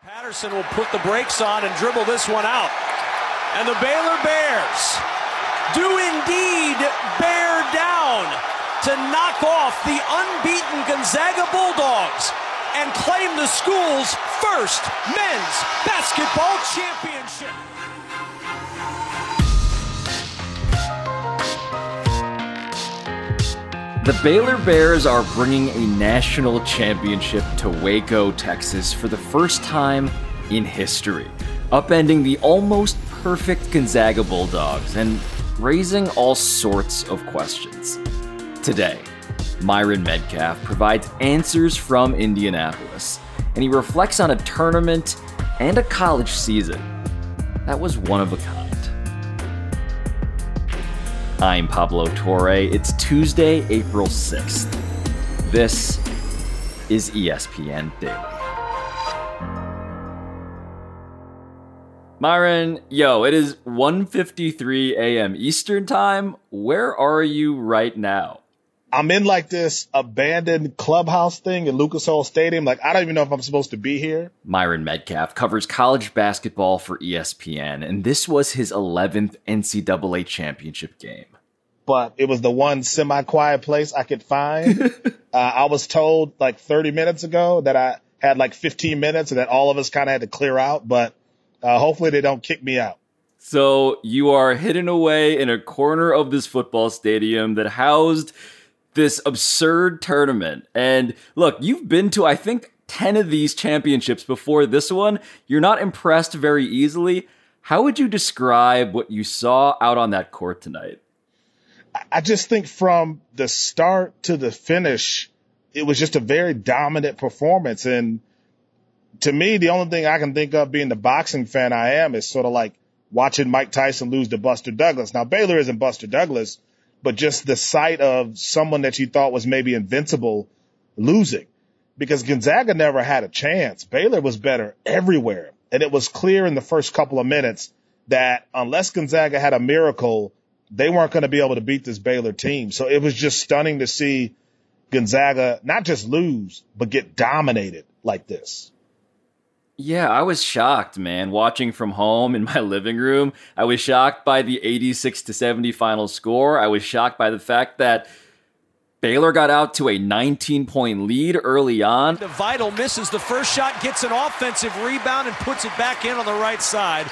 Patterson will put the brakes on and dribble this one out. And the Baylor Bears do indeed bear down to knock off the unbeaten Gonzaga Bulldogs and claim the school's first men's basketball championship. The Baylor Bears are bringing a national championship to Waco, Texas for the first time in history, upending the almost perfect Gonzaga Bulldogs and raising all sorts of questions. Today, Myron Medcalf provides answers from Indianapolis, and he reflects on a tournament and a college season that was one of a kind. I'm Pablo Torre. It's Tuesday, April 6th. This is ESPN Daily. Myron, it is 1:53 a.m. Eastern Time. Where are you right now? I'm in like this abandoned clubhouse thing in Lucas Oil Stadium. I don't even know if I'm supposed to be here. Myron Medcalf covers college basketball for ESPN, and this was his 11th NCAA championship game. But it was the one semi-quiet place I could find. I was told 30 minutes ago that I had 15 minutes and that all of us kind of had to clear out. But hopefully they don't kick me out. So you are hidden away in a corner of this football stadium that housed this absurd tournament. And look, you've been to, I think, 10 of these championships before this one. You're not impressed very easily. How would you describe what you saw out on that court tonight? I just think from the start to the finish, it was just a very dominant performance. And to me, the only thing I can think of being the boxing fan I am is sort of like watching Mike Tyson lose to Buster Douglas. Now, Baylor isn't Buster Douglas, but just the sight of someone that you thought was maybe invincible losing, because Gonzaga never had a chance. Baylor was better everywhere. And it was clear in the first couple of minutes that unless Gonzaga had a miracle, they weren't going to be able to beat this Baylor team. So it was just stunning to see Gonzaga not just lose, but get dominated like this. Yeah, I was shocked, man. Watching from home in my living room, I was shocked by the 86-70 final score. I was shocked by the fact that Baylor got out to a 19-point lead early on. Vital misses the first shot, gets an offensive rebound, and puts it back in on the right side.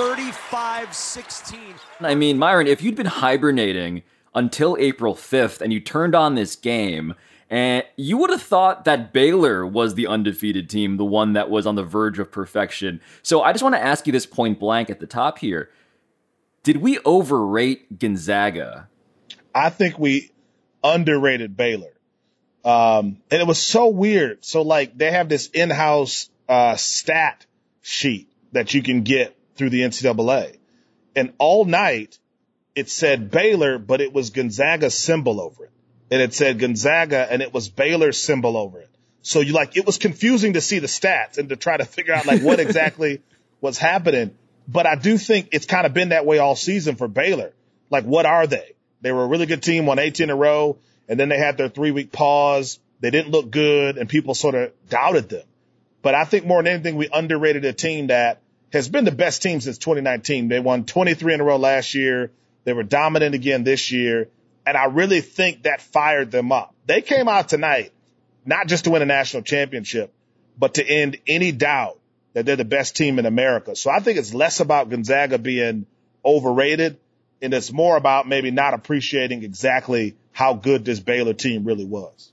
35-16. I mean, Myron, if you'd been hibernating until April 5th and you turned on this game, and you would have thought that Baylor was the undefeated team, the one that was on the verge of perfection. So I just want to ask you this point blank at the top here. Did we overrate Gonzaga? I think we underrated Baylor. And it was so weird. So they have this in-house stat sheet that you can get through the NCAA. And all night it said Baylor, but it was Gonzaga's symbol over it. And it said Gonzaga, and it was Baylor's symbol over it. So it was confusing to see the stats and to try to figure out what exactly was happening. But I do think it's kind of been that way all season for Baylor. What are they? They were a really good team, won 18 in a row, and then they had their 3-week pause. They didn't look good, and people sort of doubted them. But I think more than anything, we underrated a team that has been the best team since 2019. They won 23 in a row last year. They were dominant again this year. And I really think that fired them up. They came out tonight, not just to win a national championship, but to end any doubt that they're the best team in America. So I think it's less about Gonzaga being overrated, and it's more about maybe not appreciating exactly how good this Baylor team really was.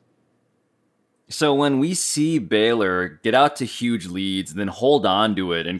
So when we see Baylor get out to huge leads and then hold on to it and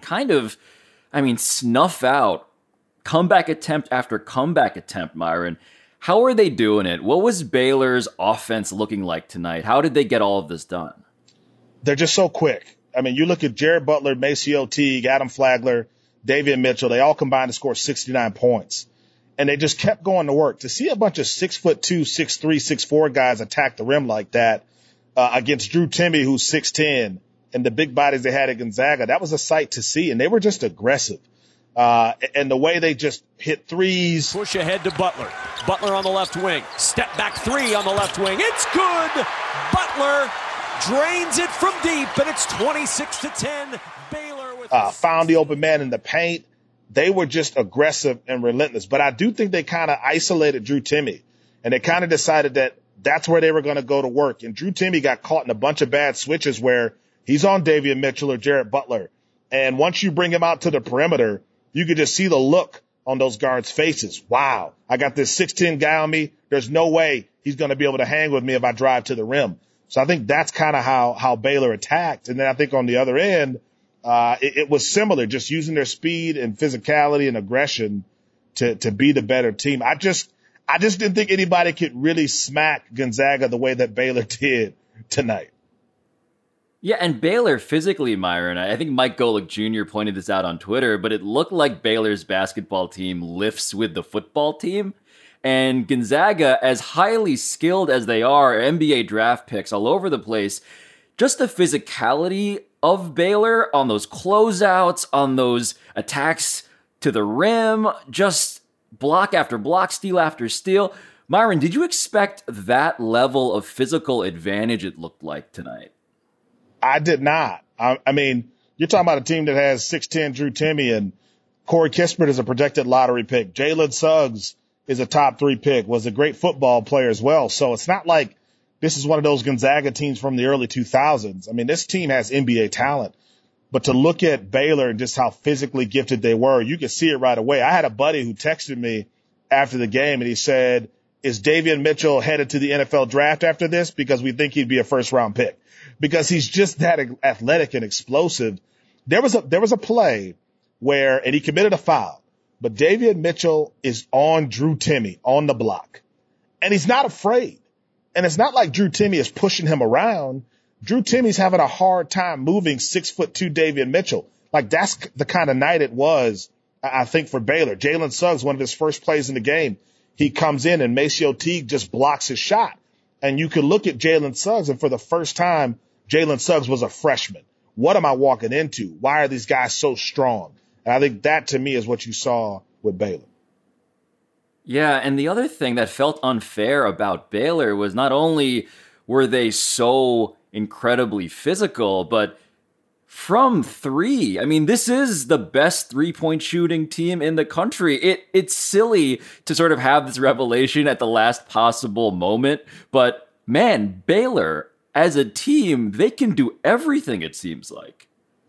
snuff out comeback attempt after comeback attempt, Myron, how are they doing it? What was Baylor's offense looking like tonight? How did they get all of this done? They're just so quick. You look at Jared Butler, Maceo Teague, Adam Flagler, Davion Mitchell. They all combined to score 69 points. And they just kept going to work. To see a bunch of 6'2", 6'3", 6'4" guys attack the rim like that against Drew Timme, who's 6'10", and the big bodies they had at Gonzaga, that was a sight to see. And they were just aggressive. And the way they just hit threes. Push ahead to Butler. Butler on the left wing. Step back three on the left wing. It's good. Butler drains it from deep, and it's 26-10. Baylor with found the open man in the paint. They were just aggressive and relentless. But I do think they kind of isolated Drew Timme, and they kind of decided that that's where they were going to go to work. And Drew Timme got caught in a bunch of bad switches where he's on Davion Mitchell or Jared Butler. And once you bring him out to the perimeter, you could just see the look on those guards' faces. Wow, I got this 6'10" guy on me. There's no way he's going to be able to hang with me if I drive to the rim. So I think that's kind of how Baylor attacked. And then I think on the other end, it was similar, just using their speed and physicality and aggression to be the better team. I just didn't think anybody could really smack Gonzaga the way that Baylor did tonight. Yeah, and Baylor physically, Myron, I think Mike Golick Jr. pointed this out on Twitter, but it looked like Baylor's basketball team lifts with the football team. And Gonzaga, as highly skilled as they are, NBA draft picks all over the place, just the physicality of Baylor on those closeouts, on those attacks to the rim, just block after block, steal after steal. Myron, did you expect that level of physical advantage it looked like tonight? I did not. I mean, you're talking about a team that has 6'10" Drew Timme, and Corey Kispert is a projected lottery pick. Jalen Suggs is a top 3 pick, was a great football player as well. So it's not like this is one of those Gonzaga teams from the early 2000s. I mean, this team has NBA talent. But to look at Baylor and just how physically gifted they were, you could see it right away. I had a buddy who texted me after the game, and he said, is Davion Mitchell headed to the NFL draft after this? Because we think he'd be a first-round pick. Because he's just that athletic and explosive. There was a play where, and he committed a foul, but Davion Mitchell is on Drew Timme on the block, and he's not afraid. And it's not like Drew Timme is pushing him around. Drew Timme's having a hard time moving 6'2" Davion Mitchell. Like, that's the kind of night it was, I think, for Baylor. Jalen Suggs, one of his first plays in the game, he comes in and Maceo Teague just blocks his shot. And you could look at Jalen Suggs, and for the first time, Jalen Suggs was a freshman. What am I walking into? Why are these guys so strong? And I think that, to me, is what you saw with Baylor. Yeah, and the other thing that felt unfair about Baylor was not only were they so incredibly physical, but from 3, I mean, this is the best 3-point shooting team in the country. It's silly to sort of have this revelation at the last possible moment, but man, Baylor, as a team, they can do everything, it seems like.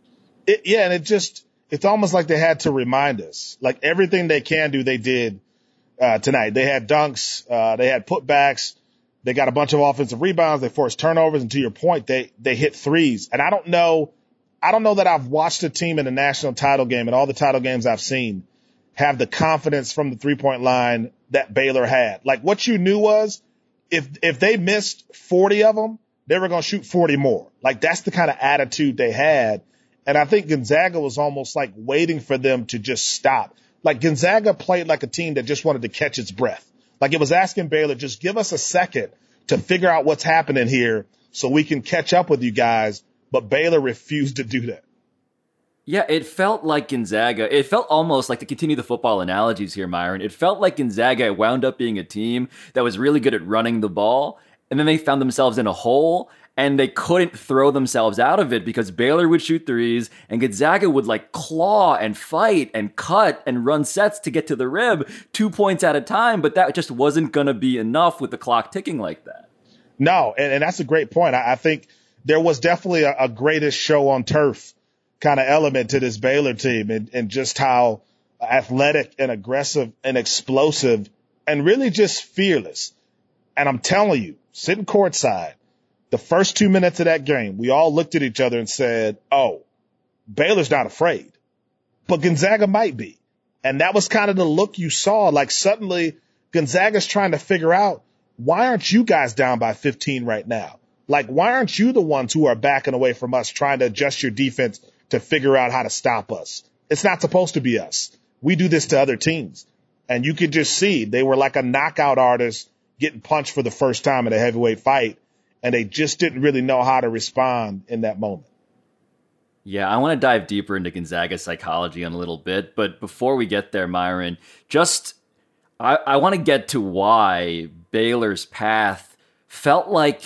And it's almost like they had to remind us. Like, everything they can do, they did tonight. They had dunks, they had putbacks, they got a bunch of offensive rebounds, they forced turnovers, and to your point, they hit threes. And I don't know that I've watched a team in a national title game, and all the title games I've seen, have the confidence from the 3-point line that Baylor had. Like, what you knew was if they missed 40 of them, they were going to shoot 40 more. Like, that's the kind of attitude they had. And I think Gonzaga was almost like waiting for them to just stop. Like, Gonzaga played like a team that just wanted to catch its breath. Like, it was asking Baylor, just give us a second to figure out what's happening here so we can catch up with you guys. But Baylor refused to do that. Yeah, it felt like Gonzaga. It felt almost like, to continue the football analogies here, Myron, it felt like Gonzaga wound up being a team that was really good at running the ball, and then they found themselves in a hole, and they couldn't throw themselves out of it because Baylor would shoot threes, and Gonzaga would like claw and fight and cut and run sets to get to the rim 2 points at a time, but that just wasn't going to be enough with the clock ticking like that. No, and that's a great point. I think there was definitely a greatest show on turf kind of element to this Baylor team, and just how athletic and aggressive and explosive and really just fearless. And I'm telling you, sitting courtside, the first 2 minutes of that game, we all looked at each other and said, oh, Baylor's not afraid, but Gonzaga might be. And that was kind of the look you saw. Like, suddenly Gonzaga's trying to figure out, why aren't you guys down by 15 right now? Like, why aren't you the ones who are backing away from us, trying to adjust your defense to figure out how to stop us? It's not supposed to be us. We do this to other teams. And you could just see they were like a knockout artist getting punched for the first time in a heavyweight fight, and they just didn't really know how to respond in that moment. Yeah, I want to dive deeper into Gonzaga's psychology in a little bit, but before we get there, Myron, I want to get to why Baylor's path felt like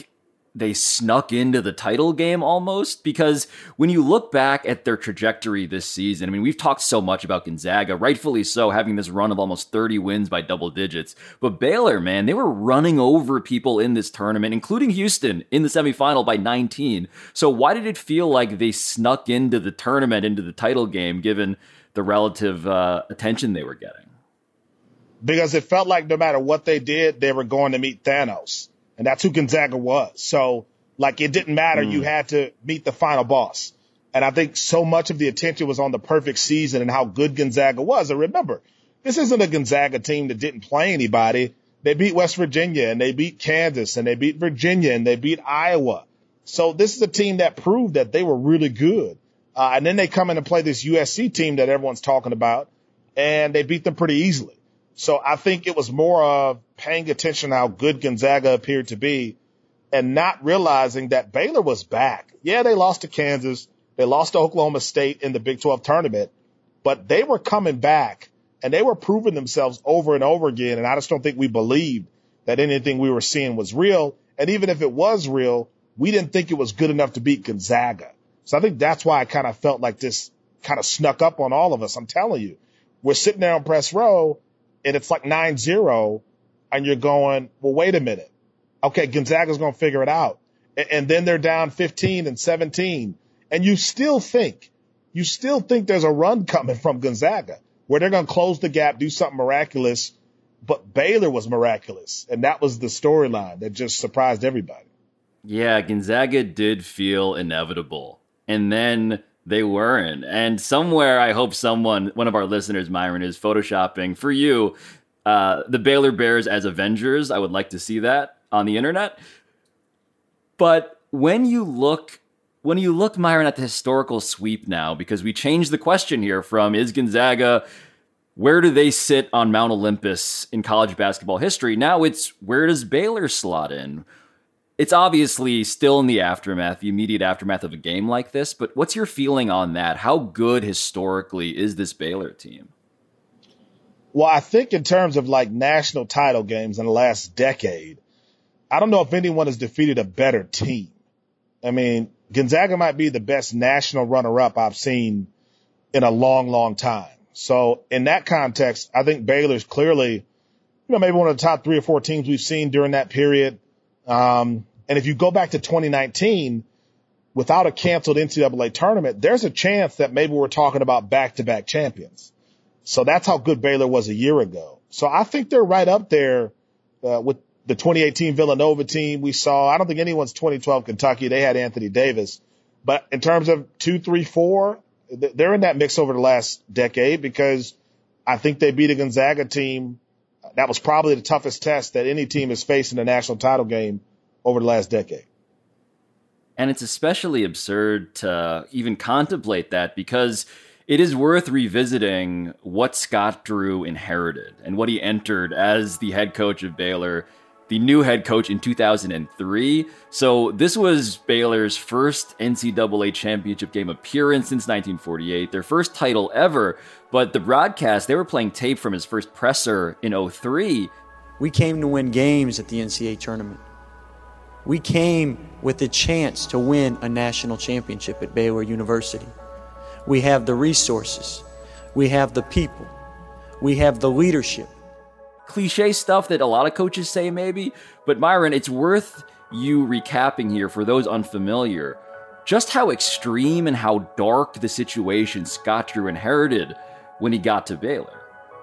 they snuck into the title game almost, because when you look back at their trajectory this season, I mean, we've talked so much about Gonzaga, rightfully so, having this run of almost 30 wins by double digits. But Baylor, man, they were running over people in this tournament, including Houston in the semifinal by 19. So why did it feel like they snuck into the tournament, into the title game, given the relative attention they were getting? Because it felt like no matter what they did, they were going to meet Thanos. And that's who Gonzaga was. So, like, it didn't matter. You had to meet the final boss. And I think so much of the attention was on the perfect season and how good Gonzaga was. And remember, this isn't a Gonzaga team that didn't play anybody. They beat West Virginia, and they beat Kansas, and they beat Virginia, and they beat Iowa. So this is a team that proved that they were really good. And then they come in and play this USC team that everyone's talking about, and they beat them pretty easily. So I think it was more of paying attention to how good Gonzaga appeared to be and not realizing that Baylor was back. Yeah, they lost to Kansas. They lost to Oklahoma State in the Big 12 tournament, but they were coming back and they were proving themselves over and over again. And I just don't think we believed that anything we were seeing was real. And even if it was real, we didn't think it was good enough to beat Gonzaga. So I think that's why I kind of felt like this kind of snuck up on all of us. I'm telling you, we're sitting there on press row, and it's like 9-0, and you're going, well, wait a minute. Okay, Gonzaga's going to figure it out. And then they're down 15 and 17. And you still think there's a run coming from Gonzaga where they're going to close the gap, do something miraculous. But Baylor was miraculous. And that was the storyline that just surprised everybody. Yeah, Gonzaga did feel inevitable. And then they weren't. And somewhere, I hope one of our listeners, Myron, is photoshopping for you the Baylor Bears as Avengers. I would like to see that on the internet. But when you look, Myron, at the historical sweep now, because we changed the question here from is Gonzaga, where do they sit on Mount Olympus in college basketball history? Now it's where does Baylor slot in? It's obviously still in the immediate aftermath of a game like this, but what's your feeling on that? How good historically is this Baylor team? Well, I think in terms of like national title games in the last decade, I don't know if anyone has defeated a better team. I mean, Gonzaga might be the best national runner-up I've seen in a long, long time. So in that context, I think Baylor's clearly, maybe one of the top 3 or 4 teams we've seen during that period. And if you go back to 2019, without a canceled NCAA tournament, there's a chance that maybe we're talking about back-to-back champions. So that's how good Baylor was a year ago. So I think they're right up there with the 2018 Villanova team we saw. I don't think anyone's 2012 Kentucky. They had Anthony Davis. But in terms of 2, 3, 4, they're in that mix over the last decade because I think they beat a Gonzaga team. That was probably the toughest test that any team has faced in a national title game over the last decade. And it's especially absurd to even contemplate that because it is worth revisiting what Scott Drew inherited and what he entered as the head coach of Baylor, the new head coach in 2003. So this was Baylor's first NCAA championship game appearance since 1948, their first title ever. But the broadcast, they were playing tape from his first presser in 2003. We came to win games at the NCAA tournament. We came with the chance to win a national championship at Baylor University. We have the resources. We have the people. We have the leadership. Cliche stuff that a lot of coaches say maybe, but Myron, it's worth you recapping here for those unfamiliar, just how extreme and how dark the situation Scott Drew inherited when he got to Baylor.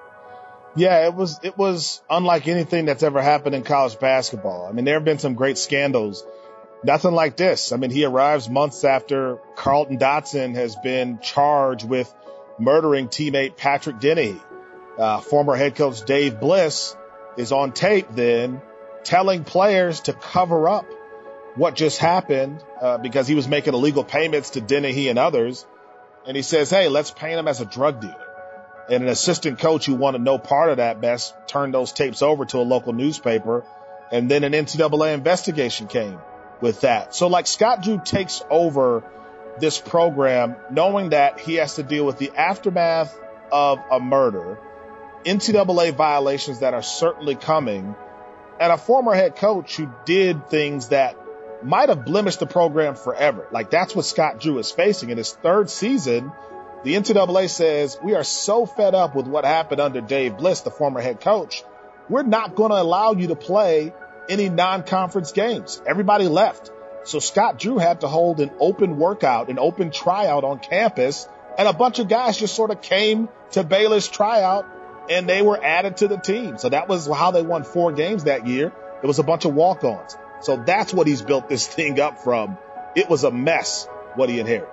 Yeah, it was unlike anything that's ever happened in college basketball. I mean, there have been some great scandals. Nothing like this. I mean, he arrives months after Carlton Dotson has been charged with murdering teammate Patrick Dennehy. Former head coach Dave Bliss is on tape then telling players to cover up what just happened because he was making illegal payments to Dennehy and others. And he says, hey, let's paint him as a drug dealer. And an assistant coach who wanted no part of that mess turned those tapes over to a local newspaper. And then an NCAA investigation came with that. So like Scott Drew takes over this program knowing that he has to deal with the aftermath of a murder, NCAA violations that are certainly coming, and a former head coach who did things that might have blemished the program forever. Like, that's what Scott Drew is facing in his third season. The NCAA says, we are so fed up with what happened under Dave Bliss, the former head coach. We're not going to allow you to play any non-conference games. Everybody left. So Scott Drew had to hold an open workout, an open tryout on campus, and a bunch of guys just sort of came to Baylor's tryout and they were added to the team. So that was how they won 4 games that year. It was a bunch of walk-ons. So that's what he's built this thing up from. It was a mess what he inherited.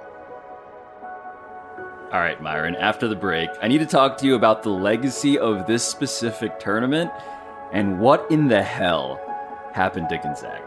All right, Myron, after the break, I need to talk to you about the legacy of this specific tournament and what in the hell happened to Gonzaga.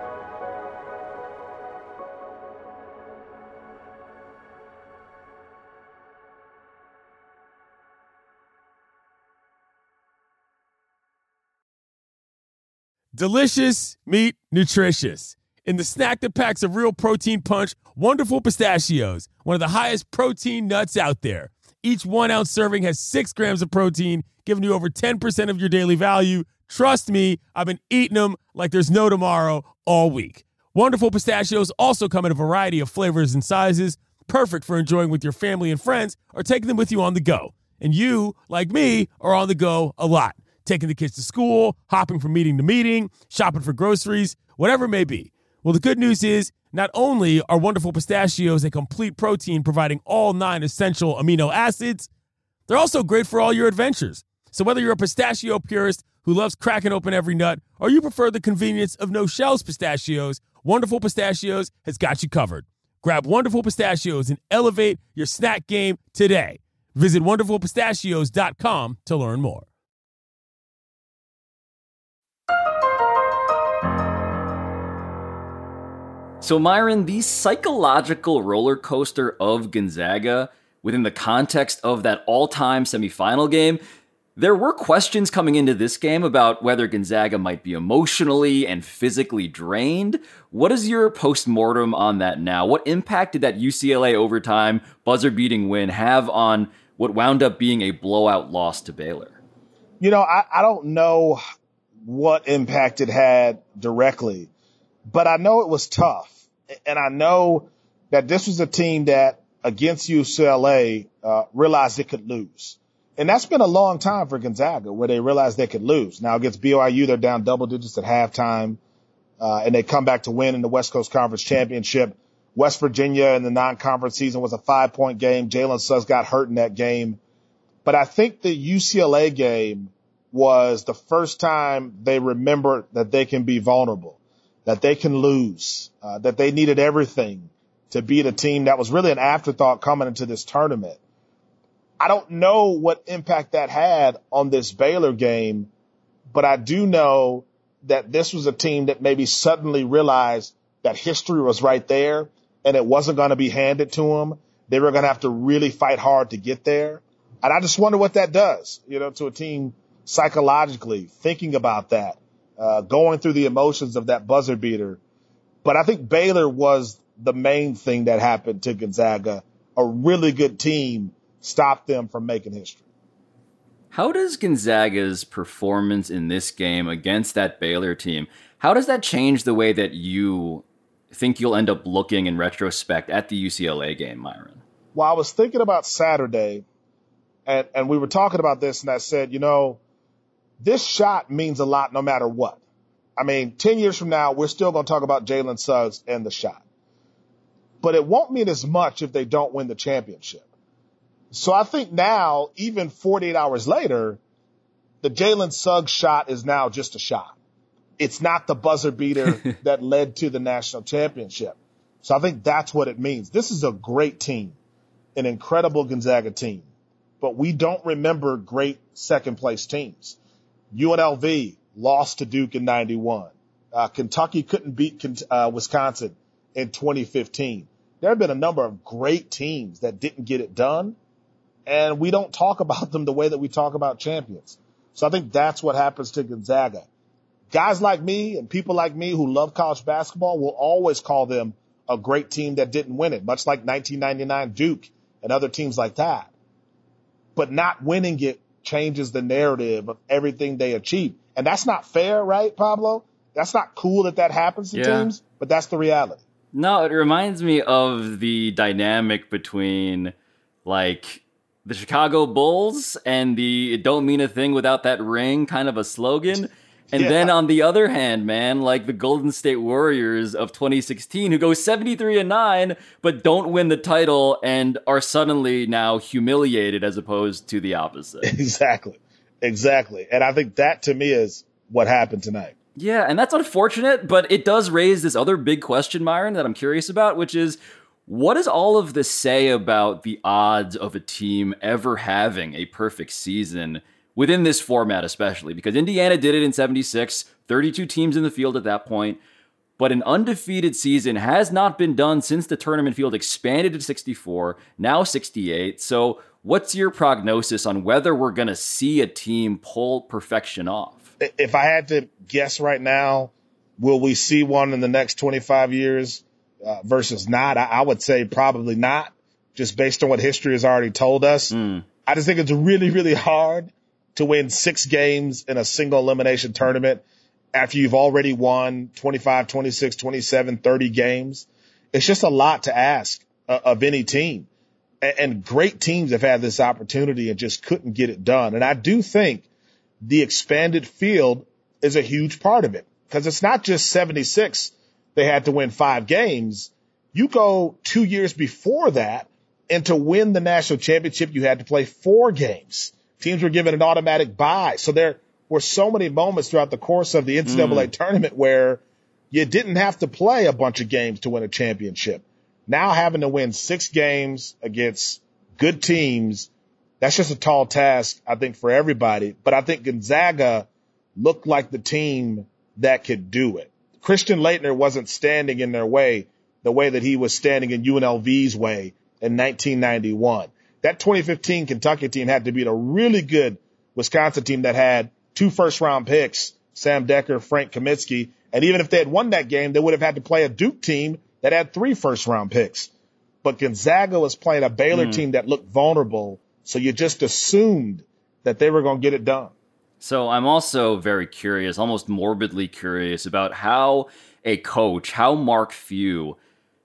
Delicious meat, nutritious. In the snack that packs a real protein punch, Wonderful Pistachios, one of the highest protein nuts out there. Each 1 ounce serving has 6 grams of protein, giving you over 10% of your daily value. Trust me, I've been eating them like there's no tomorrow all week. Wonderful Pistachios also come in a variety of flavors and sizes, perfect for enjoying with your family and friends or taking them with you on the go. And you, like me, are on the go a lot. Taking the kids to school, hopping from meeting to meeting, shopping for groceries, whatever it may be. Well, the good news is not only are Wonderful Pistachios a complete protein providing all 9 essential amino acids, they're also great for all your adventures. So whether you're a pistachio purist who loves cracking open every nut or you prefer the convenience of no-shells pistachios, Wonderful Pistachios has got you covered. Grab Wonderful Pistachios and elevate your snack game today. Visit WonderfulPistachios.com to learn more. So, Myron, the psychological roller coaster of Gonzaga within the context of that all-time semifinal game, there were questions coming into this game about whether Gonzaga might be emotionally and physically drained. What is your postmortem on that now? What impact did that UCLA overtime buzzer-beating win have on what wound up being a blowout loss to Baylor? You know, I don't know what impact it had directly, but I know it was tough. And I know that this was a team that against UCLA realized it could lose. And that's been a long time for Gonzaga where they realized they could lose. Now against BYU, they're down double digits at halftime, and they come back to win in the West Coast Conference Championship. West Virginia in the non-conference season was a 5-point game. Jalen Suggs got hurt in that game. But I think the UCLA game was the first time they remembered that they can be vulnerable, that they can lose, that they needed everything to beat a team that was really an afterthought coming into this tournament. I don't know what impact that had on this Baylor game, but I do know that this was a team that maybe suddenly realized that history was right there and it wasn't going to be handed to them. They were going to have to really fight hard to get there. And I just wonder what that does, to a team psychologically, thinking about that. Going through the emotions of that buzzer beater. But I think Baylor was the main thing that happened to Gonzaga. A really good team stopped them from making history. How does Gonzaga's performance in this game against that Baylor team, how does that change the way that you think you'll end up looking in retrospect at the UCLA game, Myron? Well, I was thinking about Saturday, and we were talking about this, and I said, this shot means a lot no matter what. I mean, 10 years from now, we're still going to talk about Jalen Suggs and the shot. But it won't mean as much if they don't win the championship. So I think now, even 48 hours later, the Jalen Suggs shot is now just a shot. It's not the buzzer beater that led to the national championship. So I think that's what it means. This is a great team, an incredible Gonzaga team. But we don't remember great second-place teams. UNLV lost to Duke in 91. Kentucky couldn't beat Wisconsin in 2015. There have been a number of great teams that didn't get it done, and we don't talk about them the way that we talk about champions. So I think that's what happens to Gonzaga. Guys like me and people like me who love college basketball will always call them a great team that didn't win it, much like 1999 Duke and other teams like that. But not winning it changes the narrative of everything they achieve. And that's not fair, right, Pablo? That's not cool that happens to teams, but that's the reality. No, it reminds me of the dynamic between, like, the Chicago Bulls and the "it don't mean a thing without that ring" kind of a slogan. And then on the other hand, man, like the Golden State Warriors of 2016, who go 73-9, but don't win the title and are suddenly now humiliated as opposed to the opposite. Exactly. And I think that, to me, is what happened tonight. Yeah, and that's unfortunate, but it does raise this other big question, Myron, that I'm curious about, which is, what does all of this say about the odds of a team ever having a perfect season within this format, especially? Because Indiana did it in 76, 32 teams in the field at that point, but an undefeated season has not been done since the tournament field expanded to 64, now 68. So what's your prognosis on whether we're going to see a team pull perfection off? If I had to guess right now, will we see one in the next 25 years versus not? I would say probably not, just based on what history has already told us. I just think it's really, really hard to win 6 games in a single elimination tournament after you've already won 25, 26, 27, 30 games. It's just a lot to ask of any team. And great teams have had this opportunity and just couldn't get it done. And I do think the expanded field is a huge part of it, because it's not just 76. They had to win 5 games. You go 2 years before that, and to win the national championship, you had to play 4 games. Teams were given an automatic bye. So there were so many moments throughout the course of the NCAA tournament where you didn't have to play a bunch of games to win a championship. Now having to win 6 games against good teams, that's just a tall task, I think, for everybody. But I think Gonzaga looked like the team that could do it. Christian Laettner wasn't standing in their way the way that he was standing in UNLV's way in 1991. That 2015 Kentucky team had to beat a really good Wisconsin team that had 2 first-round picks, Sam Decker, Frank Kaminsky. And even if they had won that game, they would have had to play a Duke team that had 3 first-round picks. But Gonzaga was playing a Baylor team that looked vulnerable, so you just assumed that they were going to get it done. So I'm also very curious, almost morbidly curious, about how a coach, how Mark Few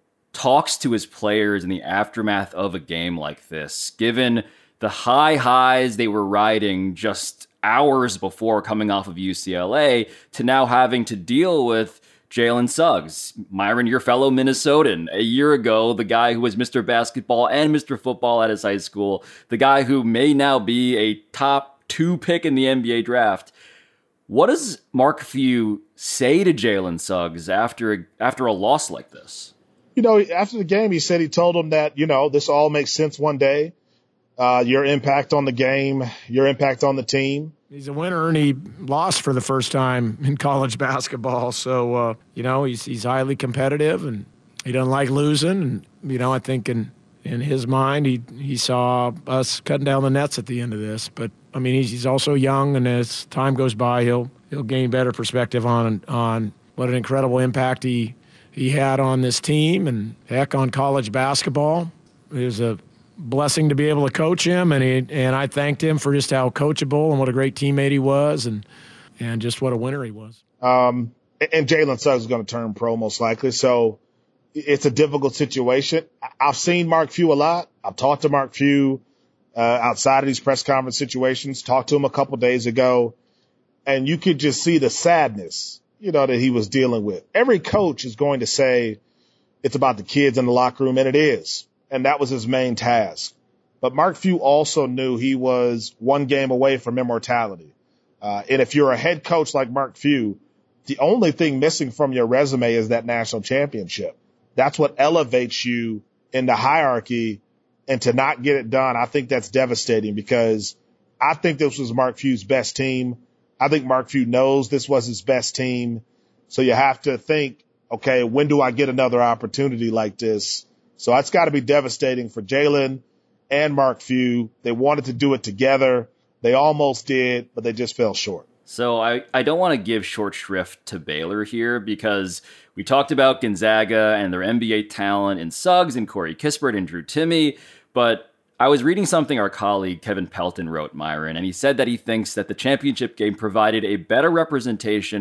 talks to his players in the aftermath of a game like this, given the high highs they were riding just hours before coming off of UCLA to now having to deal with Jalen Suggs, Myron, your fellow Minnesotan. A year ago, the guy who was Mr. Basketball and Mr. Football at his high school, the guy who may now be a top 2 pick in the NBA draft. What does Mark Few say to Jalen Suggs after a loss like this? You know, after the game, he said he told him that, you know, this all makes sense one day. Your impact on the game, your impact on the team. He's a winner, and he lost for the first time in college basketball. So, you know, he's highly competitive, and he doesn't like losing. And, you know, I think in his mind, he saw us cutting down the nets at the end of this. But, I mean, he's also young, and as time goes by, he'll gain better perspective on what an incredible impact he had on this team and, heck, on college basketball. It was a blessing to be able to coach him, and I thanked him for just how coachable and what a great teammate he was, and just what a winner he was. And Jalen Suggs is going to turn pro most likely, so it's a difficult situation. I've seen Mark Few a lot. I've talked to Mark Few outside of these press conference situations, talked to him a couple days ago, and you could just see the sadness, you know, that he was dealing with. Every coach is going to say it's about the kids in the locker room, and it is. And that was his main task. But Mark Few also knew he was one game away from immortality. And if you're a head coach like Mark Few, the only thing missing from your resume is that national championship. That's what elevates you in the hierarchy. And to not get it done, I think that's devastating, because I think this was Mark Few's best team. I think Mark Few knows this was his best team. So you have to think, okay, when do I get another opportunity like this? So it's got to be devastating for Jalen and Mark Few. They wanted to do it together. They almost did, but they just fell short. So I don't want to give short shrift to Baylor here, because we talked about Gonzaga and their NBA talent in Suggs and Corey Kispert and Drew Timme, but I was reading something our colleague Kevin Pelton wrote, Myron, and he said that he thinks that the championship game provided a better representation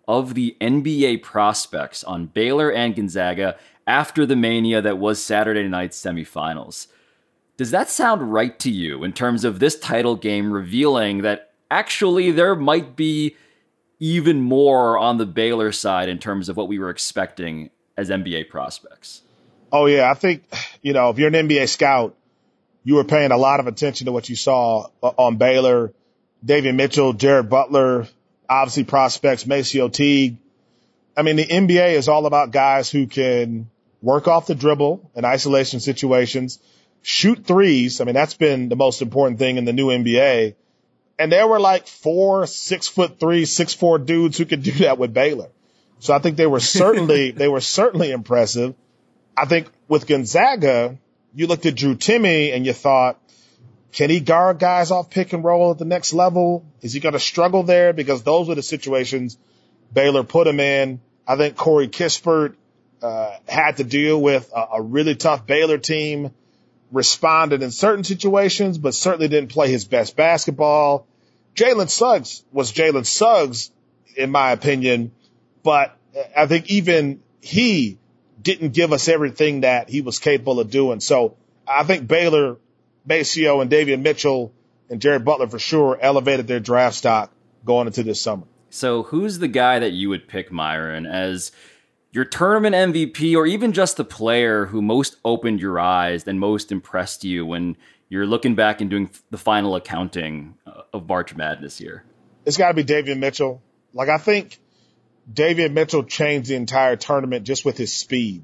of the NBA prospects on Baylor and Gonzaga after the mania that was Saturday night's semifinals. Does that sound right to you in terms of this title game revealing that actually there might be even more on the Baylor side in terms of what we were expecting as NBA prospects? Oh, yeah. I think, if you're an NBA scout, you were paying a lot of attention to what you saw on Baylor. Davion Mitchell, Jared Butler, obviously prospects, Maceo Teague. I mean, the NBA is all about guys who can work off the dribble in isolation situations, shoot threes. I mean, that's been the most important thing in the new NBA. And there were like 4 6'3", 6'4" dudes who could do that with Baylor. So I think they were certainly impressive. I think with Gonzaga, you looked at Drew Timme and you thought, can he guard guys off pick and roll at the next level? Is he going to struggle there? Because those were the situations Baylor put him in. I think Corey Kispert had to deal with a really tough Baylor team, responded in certain situations, but certainly didn't play his best basketball. Jalen Suggs was Jalen Suggs, in my opinion, but I think even he didn't give us everything that he was capable of doing. So I think Baylor, Maceo and Davion Mitchell and Jared Butler for sure elevated their draft stock going into this summer. So who's the guy that you would pick, Myron, as your tournament MVP or even just the player who most opened your eyes and most impressed you when you're looking back and doing the final accounting of March Madness here? It's got to be Davion Mitchell. Like, I think Davion Mitchell changed the entire tournament just with his speed.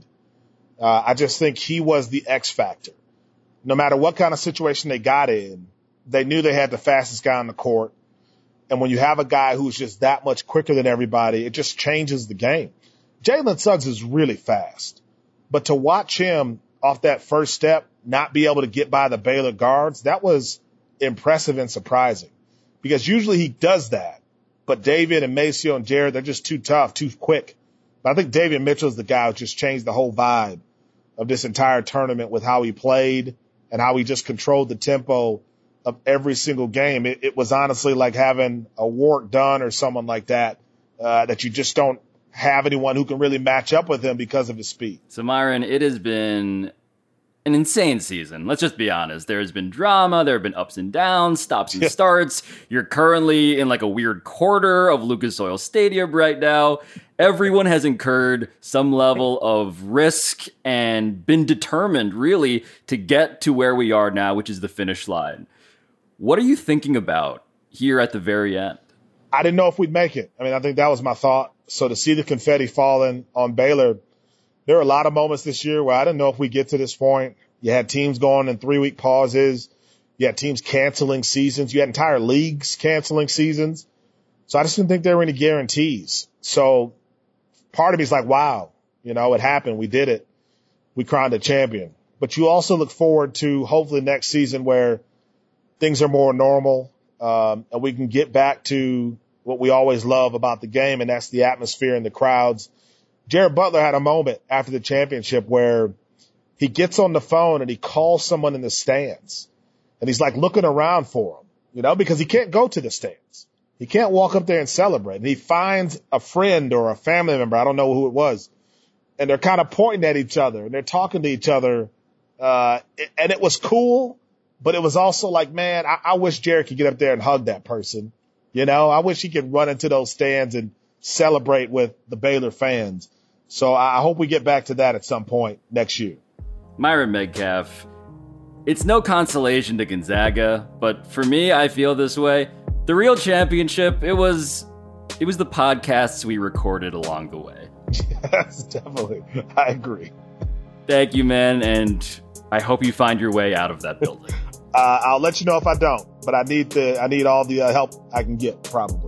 I just think he was the X factor. No matter what kind of situation they got in, they knew they had the fastest guy on the court. And when you have a guy who's just that much quicker than everybody, it just changes the game. Jalen Suggs is really fast. But to watch him off that first step not be able to get by the Baylor guards, that was impressive and surprising. Because usually he does that. But David and Maceo and Jared, they're just too tough, too quick. But I think Davion Mitchell is the guy who just changed the whole vibe of this entire tournament with how he played and how he just controlled the tempo of every single game. It was honestly like having a Warrick Dunn or someone like that, that you just don't have anyone who can really match up with him because of his speed. So, Myron, it has been an insane season. Let's just be honest. There has been drama. There have been ups and downs, stops and starts. You're currently in like a weird quarter of Lucas Oil Stadium right now. Everyone has incurred some level of risk and been determined, really, to get to where we are now, which is the finish line. What are you thinking about here at the very end? I didn't know if we'd make it. I mean, I think that was my thought. So to see the confetti falling on Baylor, there were a lot of moments this year where I didn't know if we get to this point. You had teams going in 3-week pauses. You had teams canceling seasons. You had entire leagues canceling seasons. So I just didn't think there were any guarantees. So part of me is like, wow, it happened. We did it. We crowned a champion. But you also look forward to hopefully next season where things are more normal, and we can get back to what we always love about the game, and that's the atmosphere and the crowds. Jared Butler had a moment after the championship where he gets on the phone and he calls someone in the stands, and he's like looking around for him, because he can't go to the stands. He can't walk up there and celebrate. And he finds a friend or a family member, I don't know who it was, and they're kind of pointing at each other and they're talking to each other. And it was cool, but it was also like, man, I wish Jared could get up there and hug that person. I wish he could run into those stands and celebrate with the Baylor fans. So I hope we get back to that at some point next year. Myron Metcalf, it's no consolation to Gonzaga, but for me, I feel this way. The real championship, it was the podcasts we recorded along the way. Yes, definitely. I agree. Thank you, man, and I hope you find your way out of that building. I'll let you know if I don't, but I need all the help I can get, probably.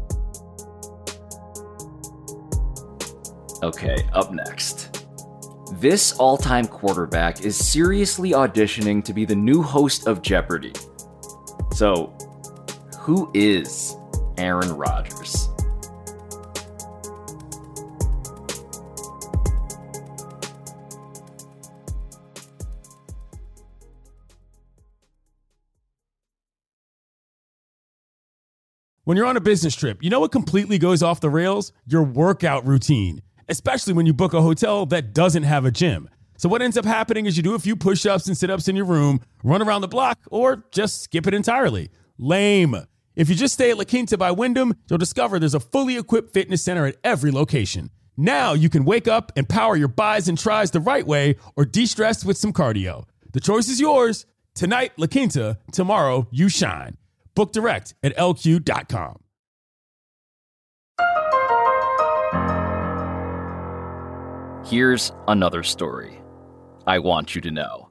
Okay, up next. This all-time quarterback is seriously auditioning to be the new host of Jeopardy! So, who is Aaron Rodgers? When you're on a business trip, you know what completely goes off the rails? Your workout routine, especially when you book a hotel that doesn't have a gym. So what ends up happening is you do a few push-ups and sit-ups in your room, run around the block, or just skip it entirely. Lame. If you just stay at La Quinta by Wyndham, you'll discover there's a fully equipped fitness center at every location. Now you can wake up and power your buys and tries the right way or de-stress with some cardio. The choice is yours. Tonight, La Quinta. Tomorrow, you shine. Book direct at LQ.com. Here's another story I want you to know.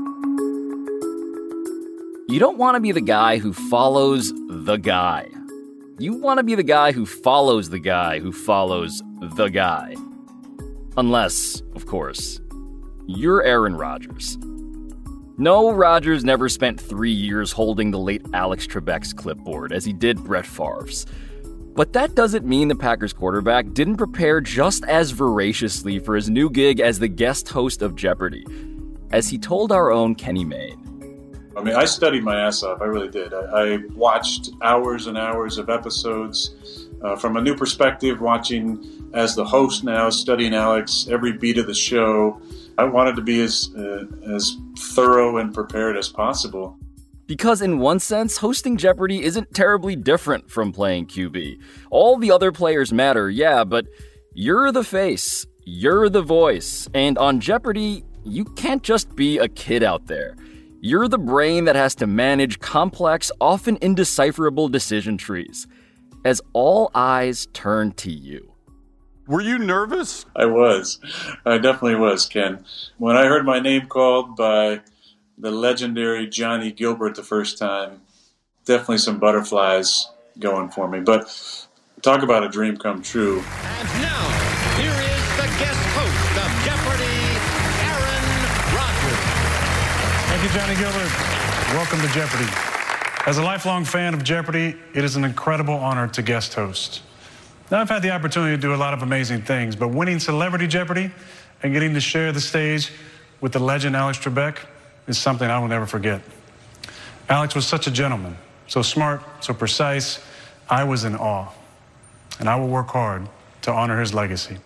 You don't want to be the guy who follows the guy. You want to be the guy who follows the guy who follows the guy. Unless, of course, you're Aaron Rodgers. No, Rodgers never spent 3 years holding the late Alex Trebek's clipboard as he did Brett Favre's. But that doesn't mean the Packers quarterback didn't prepare just as voraciously for his new gig as the guest host of Jeopardy, as he told our own Kenny Mayne. I mean, I studied my ass off. I really did. I watched hours and hours of episodes from a new perspective, watching as the host now, studying Alex, every beat of the show. I wanted to be as thorough and prepared as possible. Because in one sense, hosting Jeopardy isn't terribly different from playing QB. All the other players matter, yeah, but you're the face, you're the voice, and on Jeopardy, you can't just be a kid out there. You're the brain that has to manage complex, often indecipherable decision trees, as all eyes turn to you. Were you nervous? I was. I definitely was, Ken. When I heard my name called by the legendary Johnny Gilbert the first time, definitely some butterflies going for me. But talk about a dream come true. And now, here is the guest host of Jeopardy, Aaron Rodgers. Thank you, Johnny Gilbert. Welcome to Jeopardy. As a lifelong fan of Jeopardy, it is an incredible honor to guest host. Now, I've had the opportunity to do a lot of amazing things, but winning Celebrity Jeopardy and getting to share the stage with the legend Alex Trebek is something I will never forget. Alex was such a gentleman, so smart, so precise. I was in awe, and I will work hard to honor his legacy.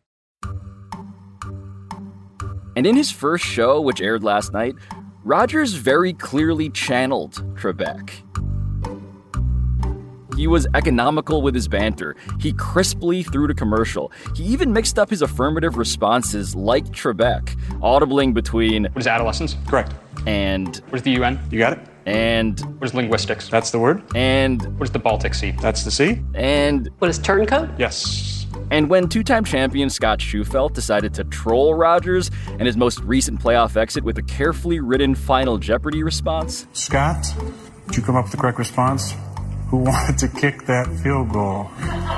And in his first show, which aired last night, Rodgers very clearly channeled Trebek. He was economical with his banter. He crisply threw to commercial. He even mixed up his affirmative responses like Trebek, audibling between... What is adolescence? Correct. And... What is the UN? You got it. And... What is linguistics? That's the word. And... What is the Baltic Sea? That's the sea. And... What is turncoat? Yes. And when two-time champion Scott Shufelt decided to troll Rodgers and his most recent playoff exit with a carefully written Final Jeopardy response... Scott, did you come up with the correct response? Who wanted to kick that field goal?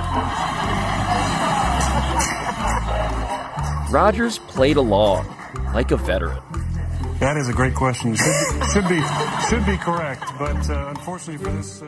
Rodgers played along, like a veteran. That is a great question. Should be correct, but unfortunately for this...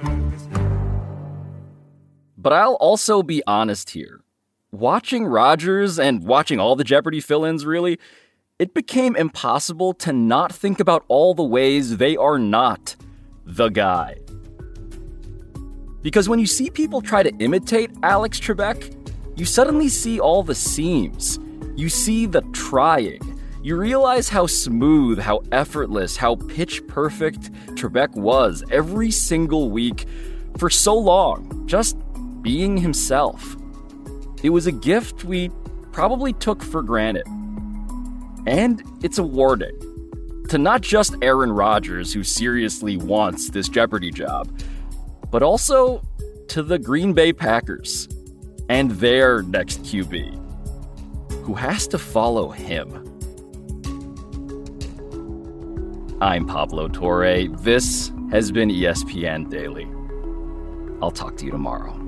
But I'll also be honest here. Watching Rodgers and watching all the Jeopardy fill-ins, really, it became impossible to not think about all the ways they are not the guy. Because when you see people try to imitate Alex Trebek, you suddenly see all the seams. You see the trying. You realize how smooth, how effortless, how pitch-perfect Trebek was every single week for so long, just being himself. It was a gift we probably took for granted. And it's a warning to not just Aaron Rodgers, who seriously wants this Jeopardy job, but also to the Green Bay Packers and their next QB, who has to follow him. I'm Pablo Torre. This has been ESPN Daily. I'll talk to you tomorrow.